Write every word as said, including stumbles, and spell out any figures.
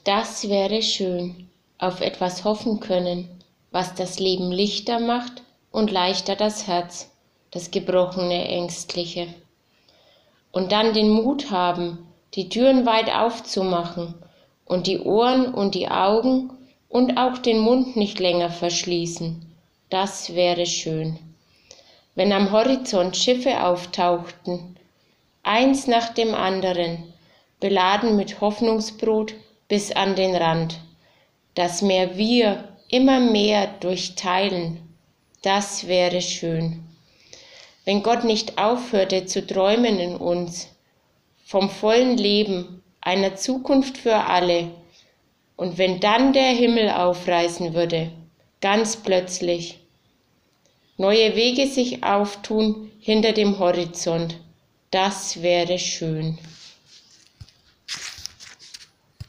Das wäre schön, auf etwas hoffen können, was das Leben lichter macht und leichter das Herz, das gebrochene, ängstliche. Und dann den Mut haben, die Türen weit aufzumachen und die Ohren und die Augen und auch den Mund nicht länger verschließen. Das wäre schön. Wenn am Horizont Schiffe auftauchten, eins nach dem anderen, beladen mit Hoffnungsbrot bis an den Rand, das Meer wir immer mehr durchteilen, das wäre schön. Wenn Gott nicht aufhörte zu träumen in uns, vom vollen Leben, einer Zukunft für alle, und wenn dann der Himmel aufreißen würde, ganz plötzlich, neue Wege sich auftun hinter dem Horizont, das wäre schön.